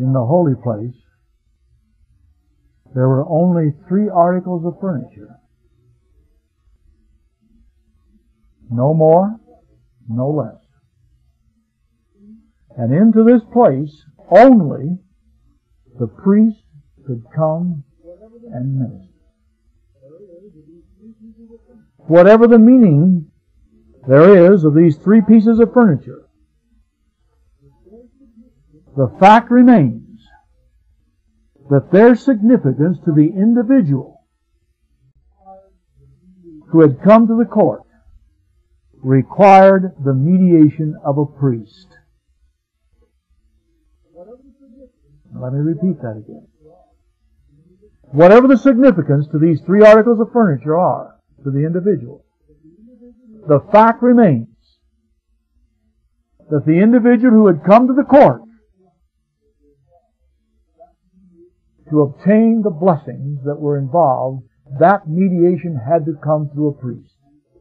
in the holy place, there were only 3 articles of furniture. No more, no less. And into this place only the priest could come and minister. Whatever the meaning there is of these 3 pieces of furniture, the fact remains that their significance to the individual who had come to the court required the mediation of a priest. Let me repeat that again. Whatever the significance to these 3 articles of furniture are to the individual, the fact remains that the individual who had come to the court to obtain the blessings that were involved, that mediation had to come through a priest.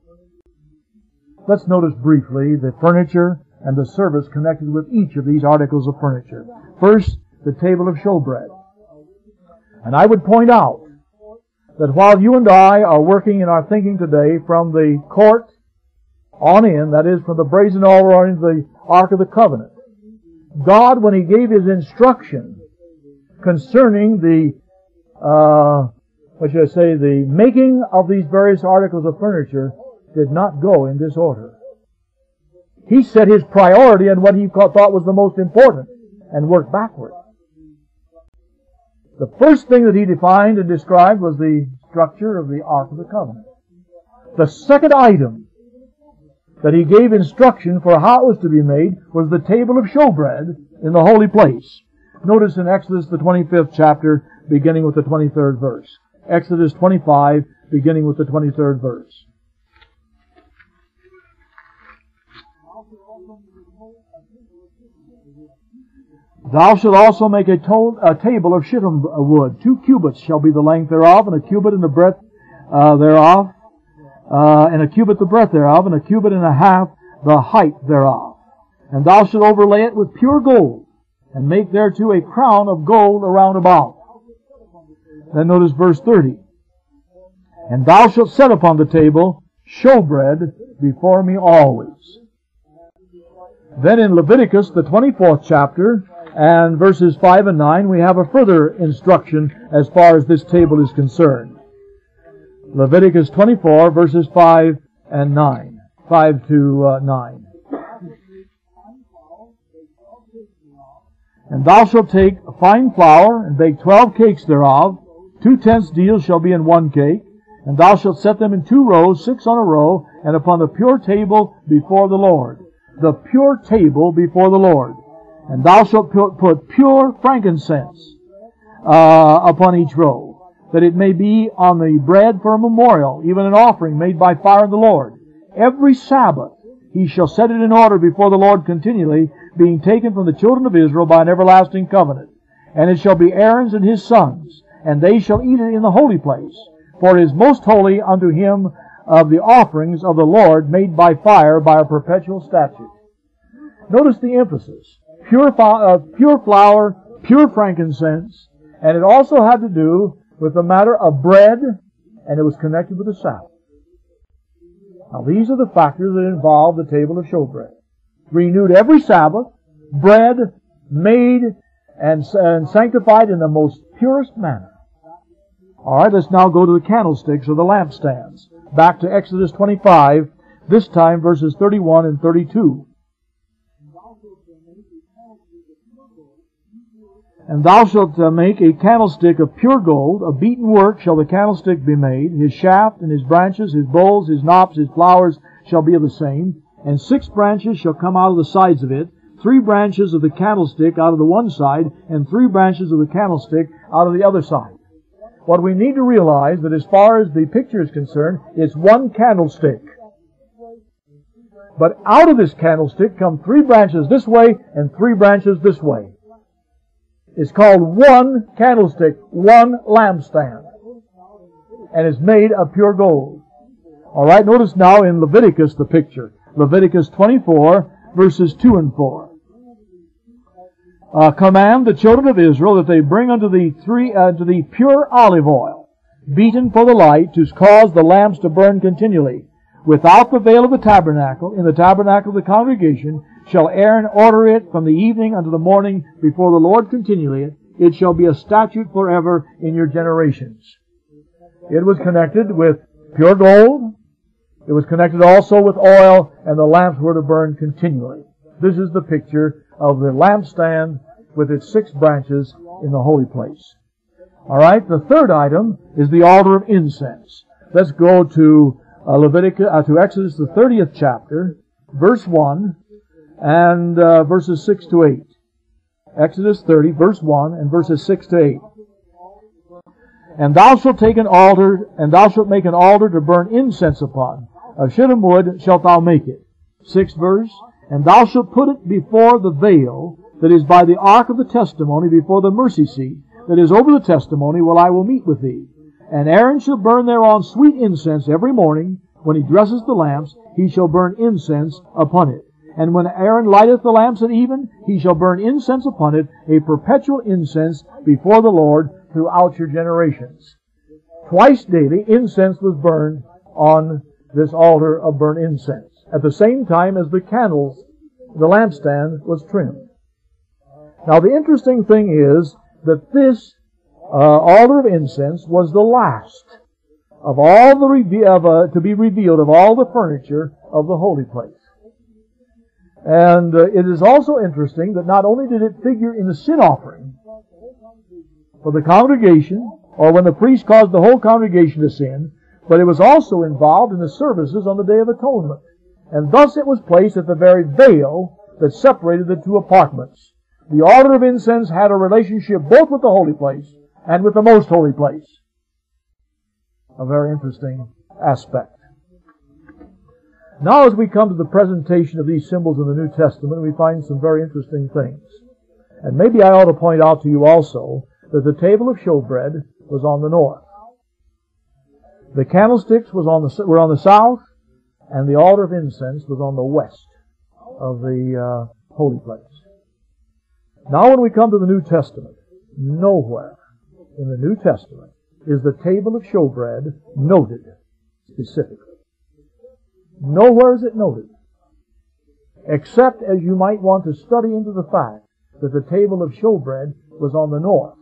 Let's notice briefly the furniture and the service connected with each of these articles of furniture. First, the table of showbread. And I would point out that while you and I are working in our thinking today from the court on in, that is, from the brazen altar on into the Ark of the Covenant, God, when He gave His instruction concerning the, the making of these various articles of furniture, did not go in this order. He set His priority on what He thought was the most important and worked backward. The first thing that He defined and described was the structure of the Ark of the Covenant. The second item that He gave instruction for how it was to be made was the table of showbread in the holy place. Notice in Exodus the 25th chapter, beginning with the 23rd verse. Exodus 25, beginning with the 23rd verse. Thou shalt also make a table of shittim wood. 2 cubits shall be the length thereof, and a cubit in the breadth thereof, and a cubit the breadth thereof, and a cubit and a half the height thereof. And thou shalt overlay it with pure gold, and make thereto a crown of gold around about. Then notice verse 30. And thou shalt set upon the table showbread before me always. Then in Leviticus, the 24th chapter, and verses 5 and 9, we have a further instruction as far as this table is concerned. Leviticus 24, verses 5 and 9. 5 to 9. And thou shalt take fine flour, and bake 12 cakes thereof. 2/10 deal shall be in 1 cake. And thou shalt set them in 2 rows, 6 on a row, and upon the pure table before the Lord. The pure table before the Lord. And thou shalt put pure frankincense upon each row, that it may be on the bread for a memorial, even an offering made by fire to the Lord. Every Sabbath he shall set it in order before the Lord continually, being taken from the children of Israel by an everlasting covenant. And it shall be Aaron's and his sons, and they shall eat it in the holy place. For it is most holy unto him of the offerings of the Lord made by fire by a perpetual statute. Notice the emphasis. Pure flour, pure frankincense, and it also had to do with the matter of bread, and it was connected with the Sabbath. Now these are the factors that involve the table of showbread. Renewed every Sabbath, bread made and sanctified in the most purest manner. Alright, let's now go to the candlesticks or the lampstands. Back to Exodus 25, this time verses 31 and 32. And thou shalt make a candlestick of pure gold, of beaten work shall the candlestick be made. His shaft and his branches, his bowls, his knops, his flowers shall be of the same. And 6 branches shall come out of the sides of it, 3 branches of the candlestick out of the one side, and 3 branches of the candlestick out of the other side. What we need to realize that as far as the picture is concerned, it's one candlestick. But out of this candlestick come 3 branches this way and 3 branches this way. It's called one candlestick, one lampstand. And it's made of pure gold. Alright, notice now in Leviticus the picture. Leviticus 24, verses 2 and 4. command the children of Israel that they bring unto the pure olive oil, beaten for the light, to cause the lamps to burn continually. Without the veil of the tabernacle, in the tabernacle of the congregation, shall Aaron order it from the evening unto the morning before the Lord continually. It shall be a statute forever in your generations. It was connected with pure gold. It was connected also with oil, and the lamps were to burn continually. This is the picture of the lampstand with its 6 branches in the holy place. All right, the third item is the altar of incense. Let's go to Exodus, the 30th chapter, verse 1, and verses 6 to 8. Exodus 30, verse 1, and verses 6 to 8. And thou shalt take an altar, and thou shalt make an altar to burn incense upon. Of shittim wood shalt thou make it. 6th verse. And thou shalt put it before the veil that is by the ark of the testimony, before the mercy seat that is over the testimony, while I will meet with thee. And Aaron shall burn thereon sweet incense every morning. When he dresses the lamps, he shall burn incense upon it. And when Aaron lighteth the lamps at even, he shall burn incense upon it, a perpetual incense before the Lord throughout your generations. Twice daily, incense was burned on this altar of burnt incense, at the same time as the candles, the lampstand, was trimmed. Now the interesting thing is that this altar of incense was the last of all the to be revealed of all the furniture of the holy place. And it is also interesting that not only did it figure in the sin offering for the congregation, or when the priest caused the whole congregation to sin, but it was also involved in the services on the Day of Atonement. And thus it was placed at the very veil that separated the 2 apartments. The altar of incense had a relationship both with the holy place and with the most holy place. A very interesting aspect. Now as we come to the presentation of these symbols in the New Testament, we find some very interesting things. And maybe I ought to point out to you also that the table of showbread was on the north. The candlesticks were on the south, and the altar of incense was on the west of the holy place. Now when we come to the New Testament, nowhere in the New Testament is the table of showbread noted specifically. Nowhere is it noted, except as you might want to study into the fact that the table of showbread was on the north.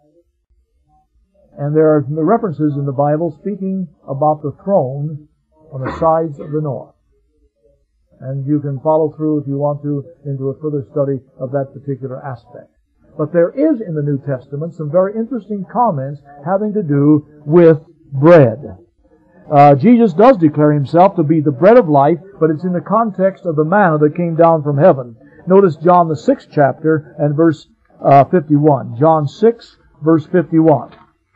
And there are references in the Bible speaking about the throne on the sides of the north. And you can follow through, if you want to, into a further study of that particular aspect. But there is in the New Testament some very interesting comments having to do with bread. Jesus does declare Himself to be the bread of life, but it's in the context of the manna that came down from heaven. Notice John the 6th chapter and verse 51. John 6, verse 51.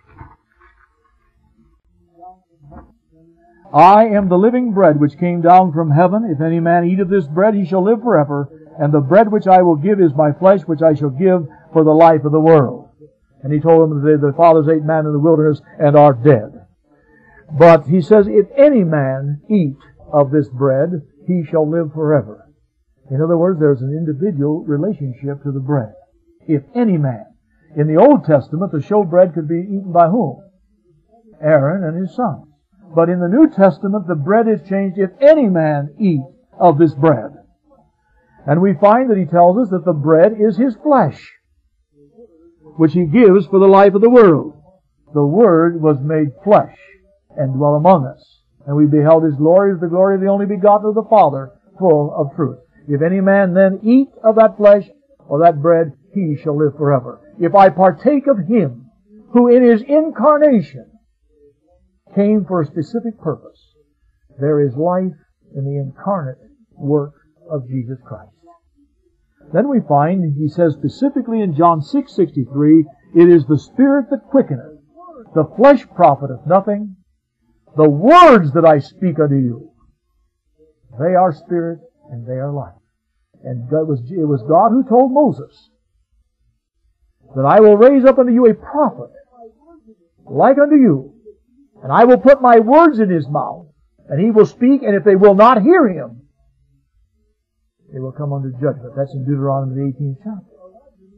I am the living bread which came down from heaven. If any man eat of this bread, he shall live forever. And the bread which I will give is my flesh, which I shall give for the life of the world. And He told them that the fathers ate manna in the wilderness and are dead. But He says, if any man eat of this bread, he shall live forever. In other words, there's an individual relationship to the bread. If any man. In the Old Testament, the showbread could be eaten by whom? Aaron and his sons. But in the New Testament, the bread is changed, if any man eat of this bread. And we find that He tells us that the bread is His flesh, which He gives for the life of the world. The Word was made flesh and dwelt among us. And we beheld His glory as the glory of the only begotten of the Father, full of truth. If any man then eat of that flesh or that bread, he shall live forever. If I partake of Him, who in His incarnation came for a specific purpose, there is life in the incarnate work of Jesus Christ. Then we find, He says specifically in John 6:63, it is the Spirit that quickeneth. The flesh profiteth nothing. The words that I speak unto you, they are spirit and they are life. And it was God who told Moses that I will raise up unto you a prophet like unto you, and I will put my words in his mouth, and he will speak, and if they will not hear him, they will come under judgment. That's in Deuteronomy the 18th chapter.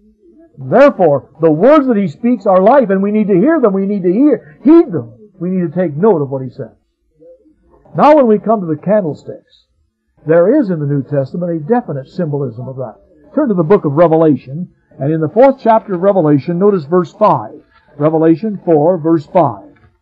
Therefore, the words that He speaks are life, and we need to hear them. We need to heed them. We need to take note of what He says. Now when we come to the candlesticks, there is in the New Testament a definite symbolism of that. Turn to the book of Revelation, and in the 4th chapter of Revelation, notice verse 5. Revelation 4, verse 5.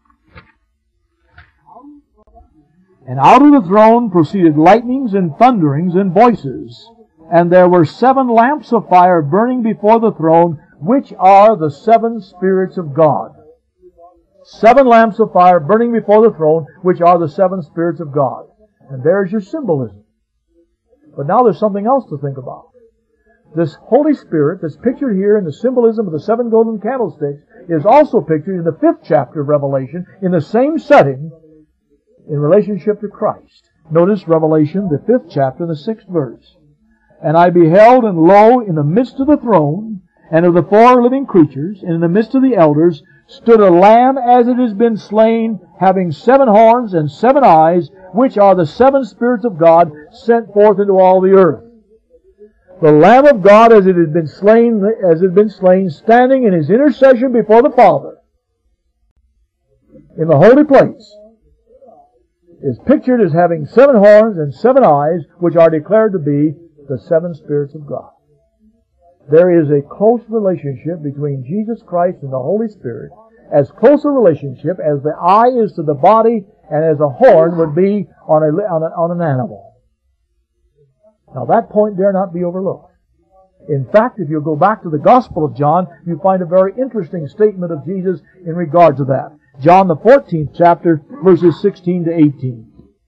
And out of the throne proceeded lightnings and thunderings and voices, and there were 7 lamps of fire burning before the throne, which are the 7 Spirits of God. 7 lamps of fire burning before the throne, which are the 7 Spirits of God. And there's your symbolism. But now there's something else to think about. This Holy Spirit that's pictured here in the symbolism of the 7 golden candlesticks is also pictured in the 5th chapter of Revelation in the same setting in relationship to Christ. Notice Revelation, the 5th chapter, the 6th verse. And I beheld, and lo, in the midst of the throne, and of the 4 living creatures, and in the midst of the elders, stood a Lamb as it has been slain, having 7 horns and 7 eyes, which are the 7 Spirits of God sent forth into all the earth. The Lamb of God as it had been slain, standing in His intercession before the Father, in the holy place, is pictured as having 7 horns and 7 eyes, which are declared to be the 7 Spirits of God. There is a close relationship between Jesus Christ and the Holy Spirit, as close a relationship as the eye is to the body and as a horn would be on an animal. Now that point dare not be overlooked. In fact, if you go back to the Gospel of John, you find a very interesting statement of Jesus in regard to that. John the 14th chapter, verses 16 to 18.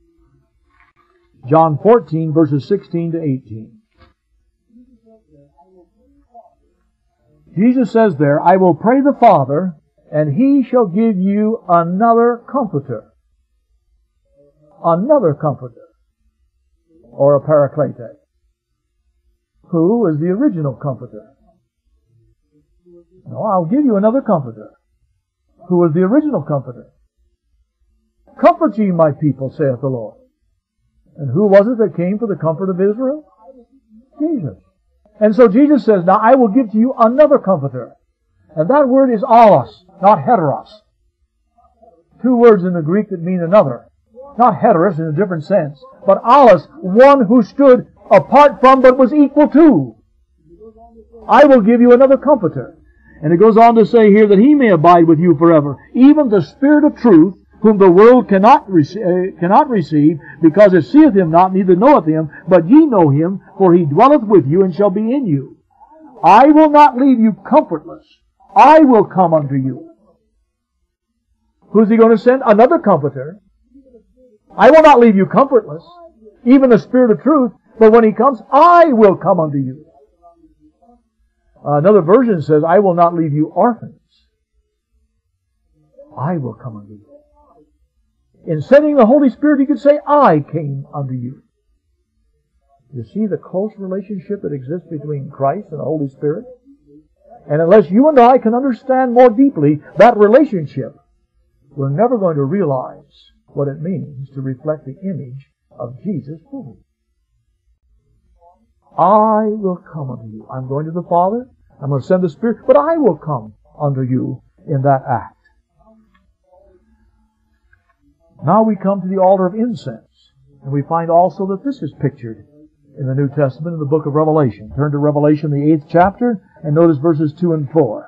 John 14, verses 16 to 18. Jesus says there, I will pray the Father, and He shall give you another Comforter. Another Comforter. Or a Paraclete. Who is the original Comforter? No, I'll give you another Comforter. Who was the original Comforter? Comfort ye my people, saith the Lord. And who was it that came for the comfort of Israel? Jesus. And so Jesus says, now I will give to you another Comforter. And that word is allos, not heteros. 2 words in the Greek that mean another. Not heteros in a different sense, but allos, one who stood apart from but was equal to. I will give you another Comforter. And it goes on to say here that He may abide with you forever, even the Spirit of truth, whom the world cannot receive, because it seeth Him not, neither knoweth Him, but ye know Him, for He dwelleth with you and shall be in you. I will not leave you comfortless. I will come unto you. Who's He going to send? Another Comforter. I will not leave you comfortless, even the Spirit of truth, but when He comes, I will come unto you. Another version says, I will not leave you orphans. I will come unto you. In sending the Holy Spirit, He could say, I came unto you. You see the close relationship that exists between Christ and the Holy Spirit? And unless you and I can understand more deeply that relationship, we're never going to realize what it means to reflect the image of Jesus fully. I will come unto you. I'm going to the Father. I'm going to send the Spirit, but I will come unto you in that act. Now we come to the altar of incense. And we find also that this is pictured in the New Testament in the book of Revelation. Turn to Revelation, the 8th chapter, and notice verses 2 and 4.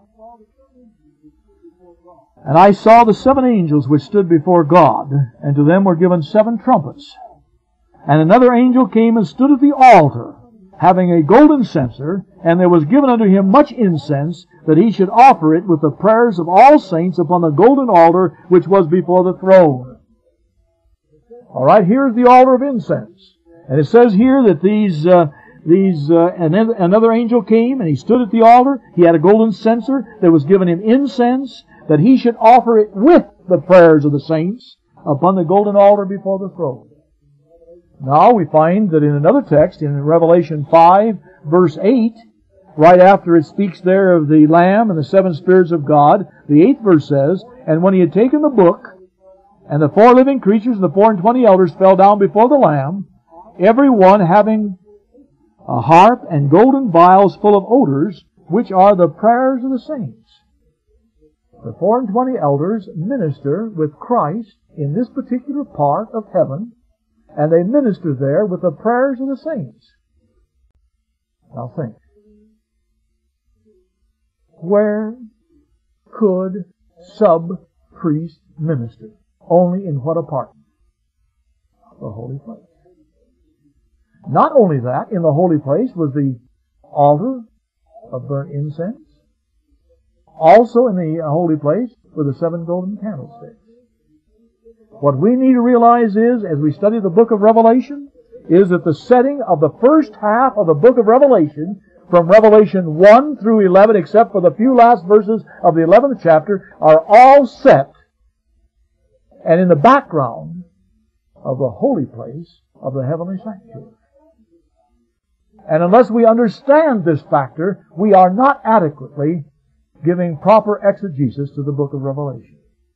And I saw the 7 angels which stood before God, and to them were given 7 trumpets. And another angel came and stood at the altar, having a golden censer, and there was given unto him much incense, that he should offer it with the prayers of all saints upon the golden altar which was before the throne. All right, here's the altar of incense. And it says here that another angel came, and he stood at the altar. He had a golden censer. There was given him incense, that he should offer it with the prayers of the saints upon the golden altar before the throne. Now we find that in another text, in Revelation 5, verse 8, right after it speaks there of the Lamb and the 7 Spirits of God, the 8th verse says, And when he had taken the book, and the 4 living creatures and the 24 elders fell down before the Lamb, every one having a harp and golden vials full of odors, which are the prayers of the saints. The 24 elders minister with Christ in this particular part of heaven, and they minister there with the prayers of the saints. Now think. Where could sub-priest minister? Only in what apartment? The holy place. Not only that, in the holy place was the altar of burnt incense. Also in the holy place were the 7 golden candlesticks. What we need to realize is, as we study the book of Revelation, is that the setting of the first half of the book of Revelation, from Revelation 1 through 11, except for the few last verses of the 11th chapter, are all set and in the background of the holy place of the heavenly sanctuary. And unless we understand this factor, we are not adequately giving proper exegesis to the book of Revelation.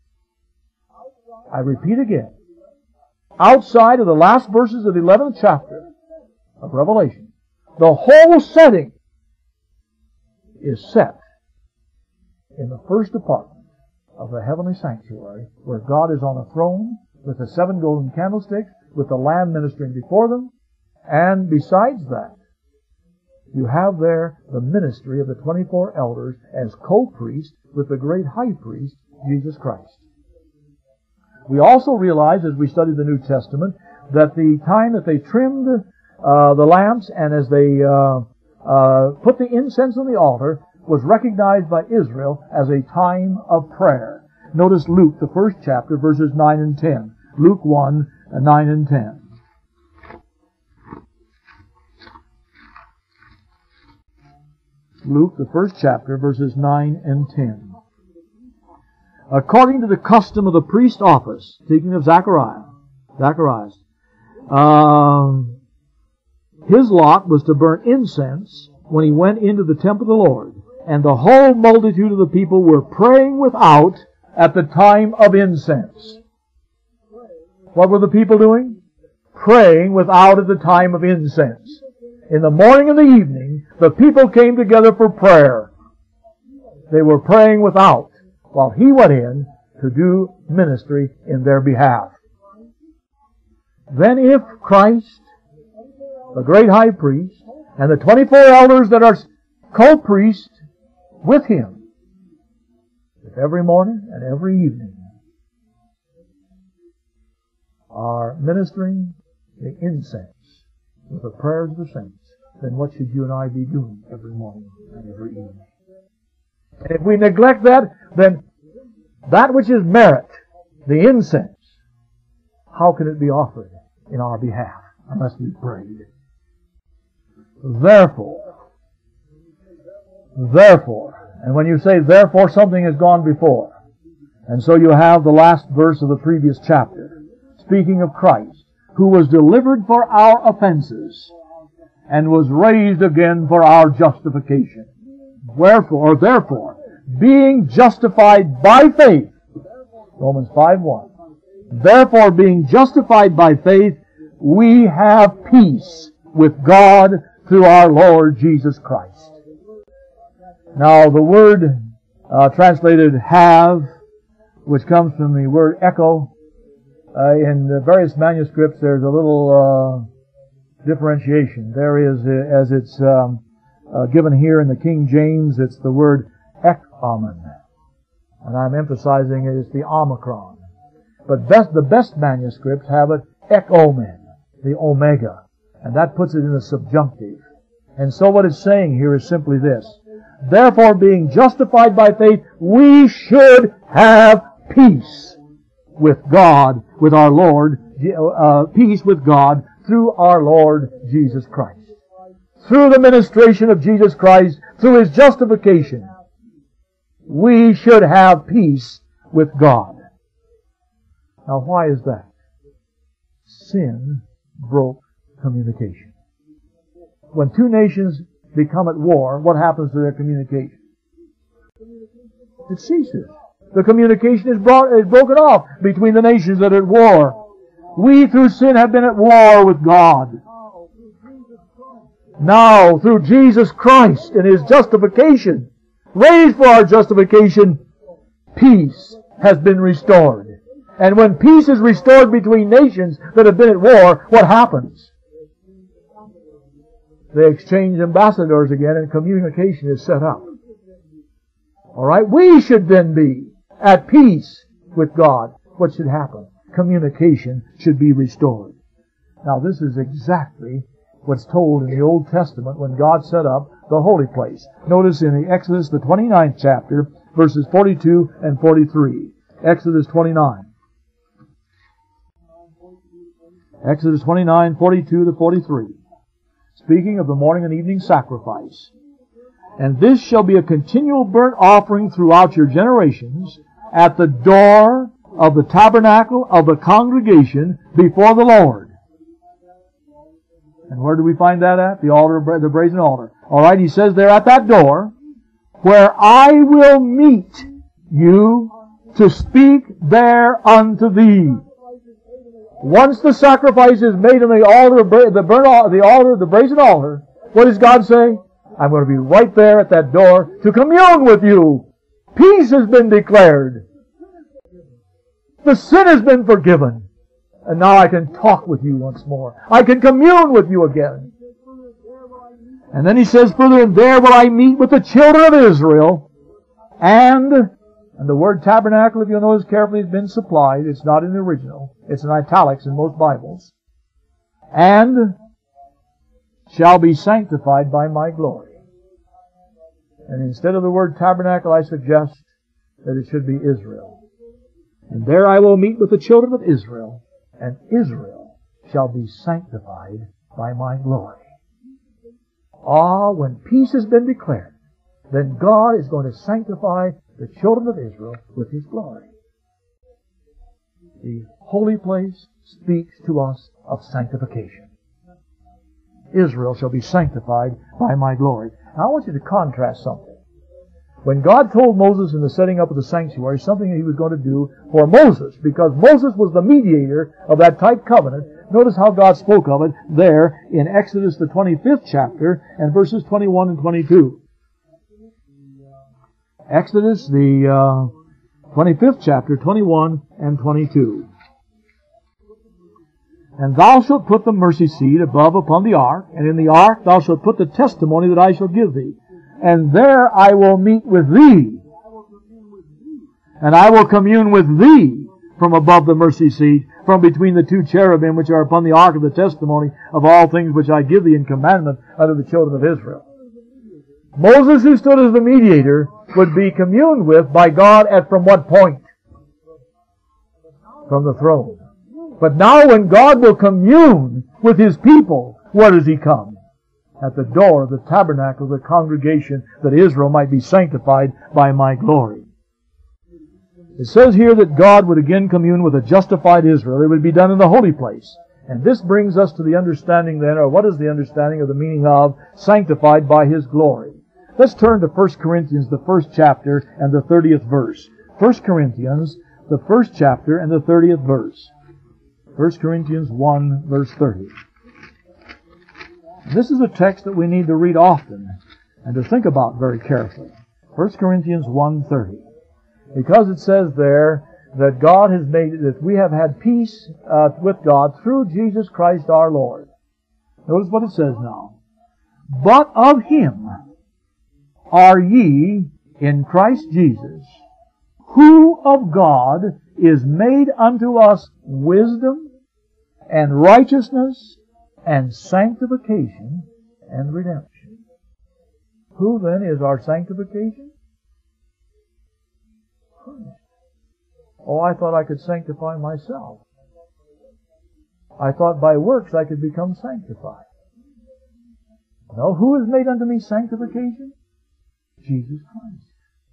I repeat again, outside of the last verses of the 11th chapter of Revelation, the whole setting is set in the first apartment of the heavenly sanctuary, where God is on a throne with the 7 golden candlesticks, with the Lamb ministering before them, and besides that, you have there the ministry of the 24 elders as co-priests with the great high priest, Jesus Christ. We also realize, as we study the New Testament, that the time that they trimmed the lamps and as they put the incense on the altar was recognized by Israel as a time of prayer. Notice Luke, the first chapter, verses 9 and 10. Luke 1, 9 and 10. Luke, the first chapter, verses 9 and 10. According to the custom of the priest office, speaking of Zacharias, his lot was to burn incense when he went into the temple of the Lord. And the whole multitude of the people were praying without at the time of incense. What were the people doing? Praying without at the time of incense. In the morning and the evening, the people came together for prayer. They were praying without, while he went in to do ministry in their behalf. Then if Christ, the great high priest, and the 24 elders that are co-priests with him, if every morning and every evening are ministering the incense with the prayers of the saints, then what should you and I be doing every morning and every evening? And if we neglect that, then that which is merit, the incense, how can it be offered in our behalf unless we prayed? Therefore, and when you say therefore, something has gone before. And so you have the last verse of the previous chapter, speaking of Christ, who was delivered for our offenses and was raised again for our justification. Wherefore, therefore, being justified by faith, Romans 5:1, therefore being justified by faith, we have peace with God through our Lord Jesus Christ. Now, the word translated have, which comes from the word echo, in the various manuscripts there's a little differentiation. There is, as it's given here in the King James, it's the word ekomen. And I'm emphasizing it as the omicron. But the best manuscripts have it ekomen, the omega. And that puts it in the subjunctive. And so what it's saying here is simply this. Therefore, being justified by faith, we should have peace with God, with our Lord, peace with God through our Lord Jesus Christ. Through the ministration of Jesus Christ, through His justification, we should have peace with God. Now, why is that? Sin broke communication. When two nations become at war, what happens to their communication? It ceases. The communication is broken off between the nations that are at war. We, through sin, have been at war with God. Now, through Jesus Christ and His justification, raised for our justification, peace has been restored. And when peace is restored between nations that have been at war, what happens? They exchange ambassadors again and communication is set up. Alright, we should then be at peace with God. What should happen? Communication should be restored. Now this is exactly what's told in the Old Testament when God set up the holy place. Notice in the Exodus, the 29th chapter, verses 42 and 43. Exodus 29. Exodus 29, 42 to 43. Speaking of the morning and evening sacrifice. And this shall be a continual burnt offering throughout your generations at the door of the tabernacle of the congregation before the Lord. And where do we find that at? The altar, the brazen altar. Alright, he says there at that door, where I will meet you to speak there unto thee. Once the sacrifice is made on the altar, the brazen altar, what does God say? I'm going to be right there at that door to commune with you. Peace has been declared. The sin has been forgiven. And now I can talk with you once more. I can commune with you again. And then he says further, and there will I meet with the children of Israel. And the word tabernacle, if you'll notice carefully, has been supplied. It's not in the original. It's in italics in most Bibles. And shall be sanctified by my glory. And instead of the word tabernacle, I suggest that it should be Israel. And there I will meet with the children of Israel, and Israel shall be sanctified by my glory. Ah, when peace has been declared, then God is going to sanctify the children of Israel with His glory. The holy place speaks to us of sanctification. Israel shall be sanctified by my glory. Now I want you to contrast something. When God told Moses in the setting up of the sanctuary something that He was going to do for Moses, because Moses was the mediator of that type covenant, notice how God spoke of it there in Exodus the 25th chapter and verses 21 and 22. Exodus the 25th chapter, 21 and 22. And thou shalt put the mercy seat above upon the ark, and in the ark thou shalt put the testimony that I shall give thee. And there I will meet with thee, and I will commune with thee from above the mercy seat, from between the two cherubim which are upon the ark of the testimony of all things which I give thee in commandment unto the children of Israel. Moses, who stood as the mediator, would be communed with by God at from what point? From the throne. But now when God will commune with His people, where does He come? At the door of the tabernacle of the congregation, that Israel might be sanctified by my glory. It says here that God would again commune with a justified Israel. It would be done in the holy place. And this brings us to the understanding then, or what is the understanding of the meaning of sanctified by His glory? Let's turn to 1 Corinthians, the 1st chapter and the 30th verse. 1 Corinthians, the 1st chapter and the 30th verse. 1 Corinthians 1, verse 30. This is a text that we need to read often and to think about very carefully. 1 Corinthians 1:30. Because it says there that God has made, that we have had peace with God through Jesus Christ our Lord. Notice what it says now. But of Him are ye in Christ Jesus, who of God is made unto us wisdom and righteousness and sanctification and redemption. Who then is our sanctification? Christ. Oh, I thought I could sanctify myself. I thought by works I could become sanctified. No, who has made unto me sanctification? Jesus Christ.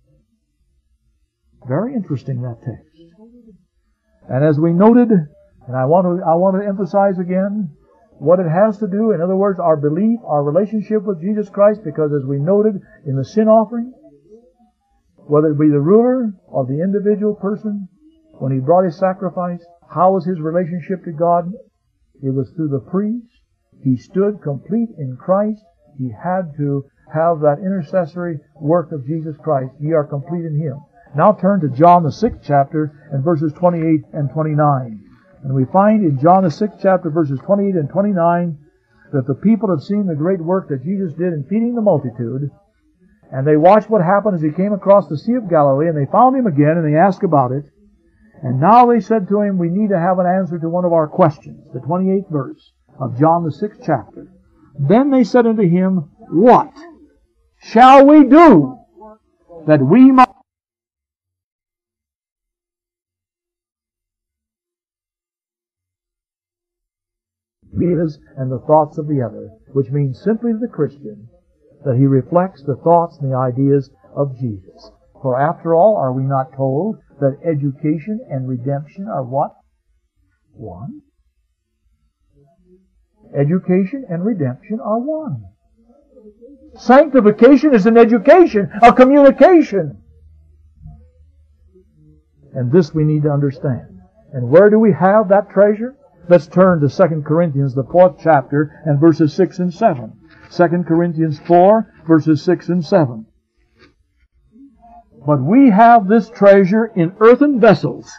Very interesting, that text. And as we noted, and I want to emphasize again what it has to do, in other words, our belief, our relationship with Jesus Christ, because as we noted in the sin offering, whether it be the ruler or the individual person, when he brought his sacrifice, how was his relationship to God? It was through the priest. He stood complete in Christ. He had to have that intercessory work of Jesus Christ. Ye are complete in Him. Now turn to John the 6th chapter and verses 28 and 29. And we find in John the 6th chapter verses 28 and 29 that the people had seen the great work that Jesus did in feeding the multitude. And they watched what happened as He came across the Sea of Galilee, and they found Him again, and they asked about it. And now they said to Him, we need to have an answer to one of our questions. The 28th verse of John the 6th chapter. Then they said unto Him, what shall we do that we might and the thoughts of the other, which means simply to the Christian that he reflects the thoughts and the ideas of Jesus. For after all, are we not told that education and redemption are what? One. Education and redemption are one. Sanctification is an education, a communication. And this we need to understand. And where do we have that treasure? Let's turn to 2 Corinthians, the 4th chapter, and verses 6 and 7. 2 Corinthians 4, verses 6 and 7. But we have this treasure in earthen vessels.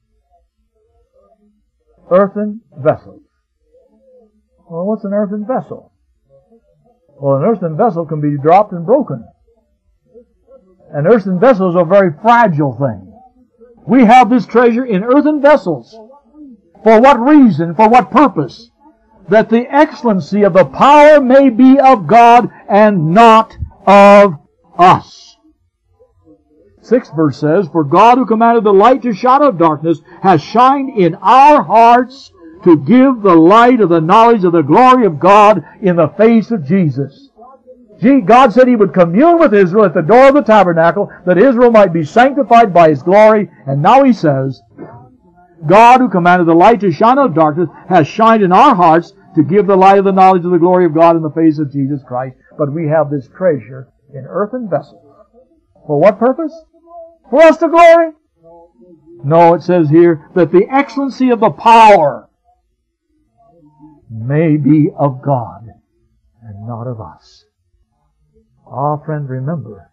Earthen vessels. Well, what's an earthen vessel? Well, an earthen vessel can be dropped and broken. An earthen vessel is a very fragile thing. We have this treasure in earthen vessels. For what reason? For what purpose? That the excellency of the power may be of God and not of us. 6th verse says, for God who commanded the light to shine out of darkness has shined in our hearts to give the light of the knowledge of the glory of God in the face of Jesus. God said He would commune with Israel at the door of the tabernacle, that Israel might be sanctified by His glory. And now He says, God who commanded the light to shine out of darkness has shined in our hearts to give the light of the knowledge of the glory of God in the face of Jesus Christ. But we have this treasure in earthen vessels. For what purpose? For us to glory? No, it says here that the excellency of the power may be of God and not of us. Ah, friend, remember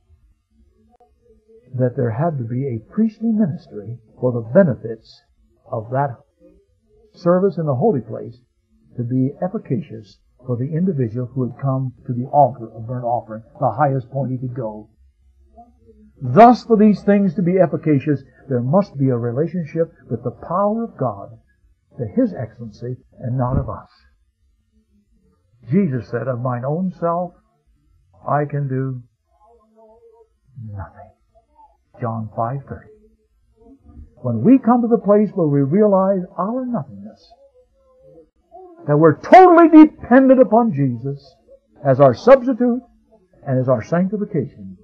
that there had to be a priestly ministry for the benefits of that service in the holy place to be efficacious for the individual who had come to the altar of burnt offering, the highest point he could go. Thus, for these things to be efficacious, there must be a relationship with the power of God to His excellency and not of us. Jesus said, of mine own self I can do nothing. John 5:30. When we come to the place where we realize our nothingness, that we're totally dependent upon Jesus as our substitute and as our sanctification,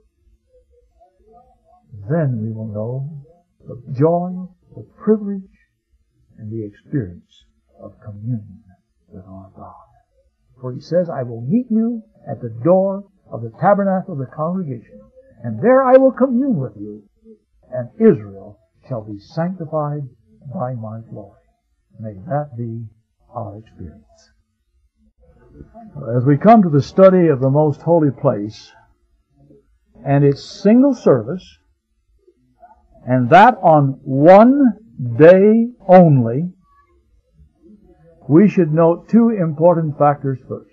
then we will know the joy, the privilege, and the experience of communion with our God. For He says, I will meet you at the door of the tabernacle of the congregation, and there I will commune with you, and Israel shall be sanctified by my glory. May that be our experience. As we come to the study of the most holy place and its single service, and that on one day only, we should note two important factors first.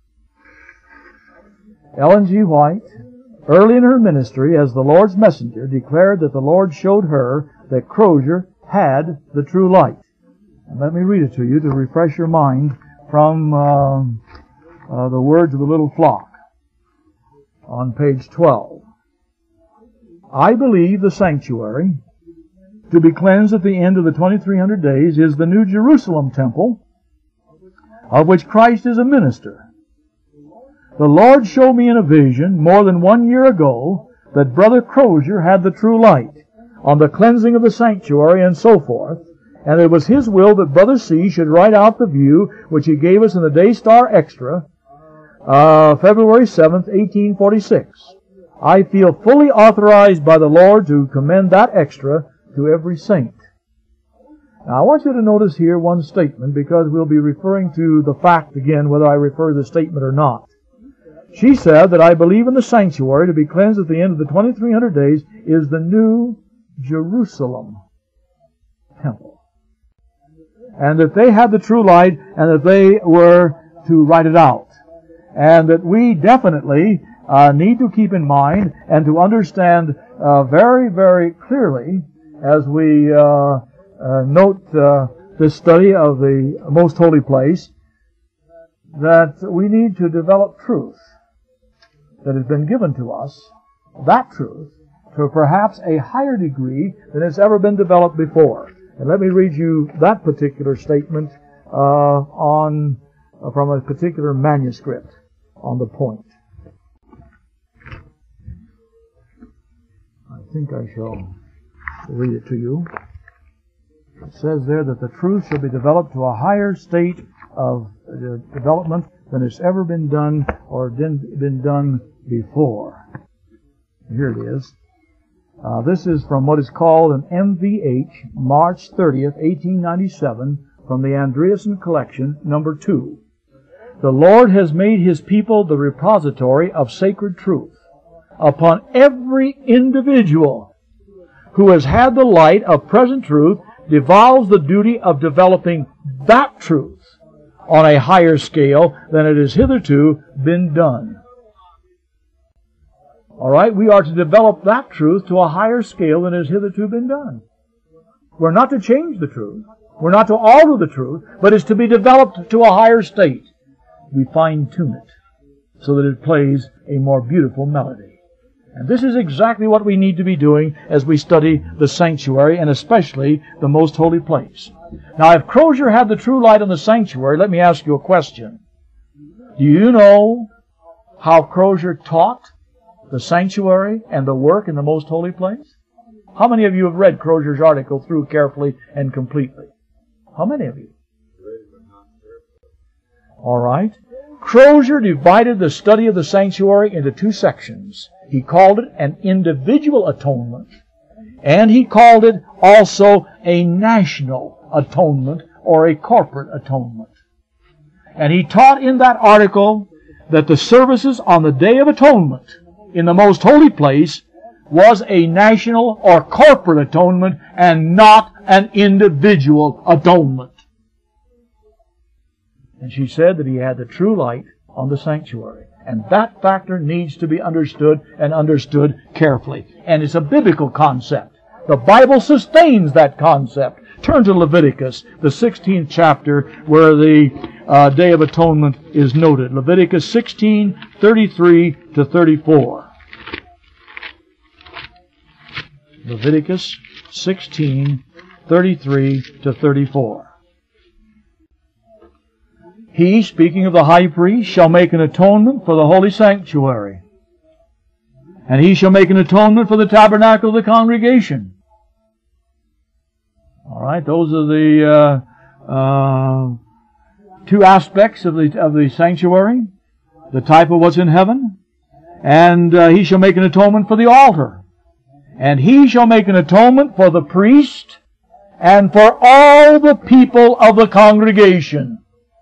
Ellen G. White, early in her ministry as the Lord's messenger, declared that the Lord showed her that Crozier had the true light. And let me read it to you to refresh your mind from the words of the little flock on page 12. I believe the sanctuary to be cleansed at the end of the 2300 days is the New Jerusalem temple, of which Christ is a minister. The Lord showed me in a vision more than 1 year ago that Brother Crozier had the true light on the cleansing of the sanctuary and so forth, and it was his will that Brother C. should write out the view which he gave us in the Daystar Extra, February 7th, 1846. I feel fully authorized by the Lord to commend that extra to every saint. Now, I want you to notice here one statement, because we'll be referring to the fact again, whether I refer to the statement or not. She said that I believe in the sanctuary to be cleansed at the end of the 2300 days is the new Jerusalem temple. And that they had the true light, and that they were to write it out. And that we definitely need to keep in mind and to understand very, very clearly as we note this study of the most holy place, that we need to develop truth that has been given to us, that truth, to perhaps a higher degree than has ever been developed before. And let me read you that particular statement from a particular manuscript on the point. I think I shall read it to you. It says there that the truth shall be developed to a higher state of development than has ever been done or been done before. Here it is. This is from what is called an MVH, March 30th, 1897, from the Andreasen Collection, number 2. The Lord has made His people the repository of sacred truth. Upon every individual who has had the light of present truth devolves the duty of developing that truth on a higher scale than it has hitherto been done. All right, we are to develop that truth to a higher scale than has hitherto been done. We're not to change the truth. We're not to alter the truth, but it's to be developed to a higher state. We fine-tune it so that it plays a more beautiful melody. And this is exactly what we need to be doing as we study the sanctuary, and especially the most holy place. Now, if Crozier had the true light on the sanctuary, let me ask you a question. Do you know how Crozier taught the sanctuary and the work in the most holy place? How many of you have read Crozier's article through carefully and completely? How many of you? All right. Crozier divided the study of the sanctuary into 2 sections. He called it an individual atonement, and he called it also a national atonement or a corporate atonement. And he taught in that article that the services on the Day of Atonement in the most holy place was a national or corporate atonement and not an individual atonement. And she said that he had the true light on the sanctuary. And that factor needs to be understood, and understood carefully. And it's a biblical concept. The Bible sustains that concept. Turn to Leviticus, the 16th chapter, where the Day of Atonement is noted. Leviticus 16:33 to 34. Leviticus 16:33 to 34. He, speaking of the high priest, shall make an atonement for the holy sanctuary. And he shall make an atonement for the tabernacle of the congregation. All right, those are the 2 aspects of the sanctuary. The type of what's in heaven. And he shall make an atonement for the altar. And he shall make an atonement for the priest and for all the people of the congregation.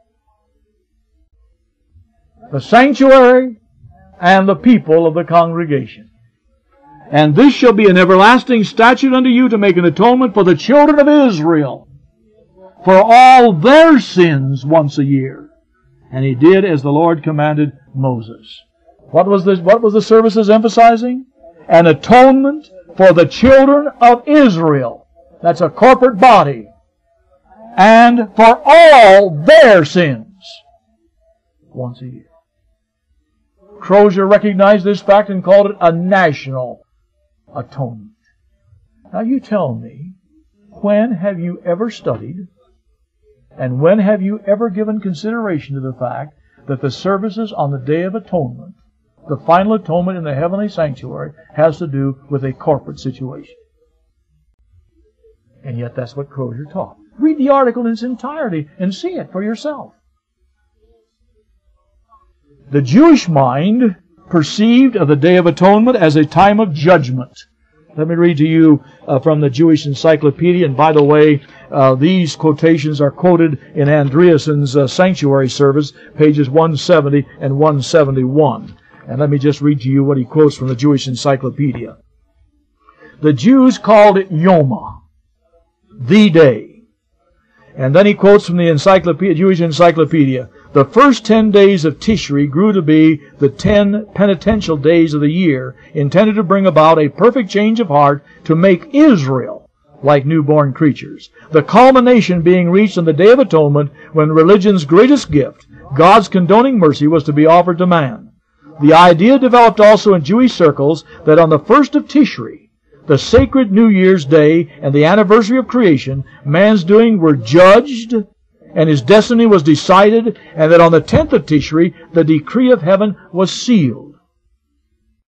The sanctuary and the people of the congregation. And this shall be an everlasting statute unto you to make an atonement for the children of Israel for all their sins once a year. And he did as the Lord commanded Moses. What was the services emphasizing? An atonement for the children of Israel. That's a corporate body. And for all their sins once a year. Crozier recognized this fact and called it a national atonement. Now you tell me, when have you ever studied and when have you ever given consideration to the fact that the services on the Day of Atonement, the final atonement in the heavenly sanctuary, has to do with a corporate situation? And yet that's what Crozier taught. Read the article in its entirety and see it for yourself. The Jewish mind perceived of the Day of Atonement as a time of judgment. Let me read to you from the Jewish Encyclopedia. And by the way, these quotations are quoted in Andreasen's Sanctuary Service, pages 170 and 171. And let me just read to you what he quotes from the Jewish Encyclopedia. The Jews called it Yoma, the day. And then he quotes from the Jewish Encyclopedia. The first 10 days of Tishri grew to be the 10 penitential days of the year, intended to bring about a perfect change of heart to make Israel like newborn creatures. The culmination being reached on the Day of Atonement, when religion's greatest gift, God's condoning mercy, was to be offered to man. The idea developed also in Jewish circles that on the first of Tishri, the sacred New Year's Day and the anniversary of creation, man's doing were judged and his destiny was decided, and that on the 10th of Tishri, the decree of heaven was sealed.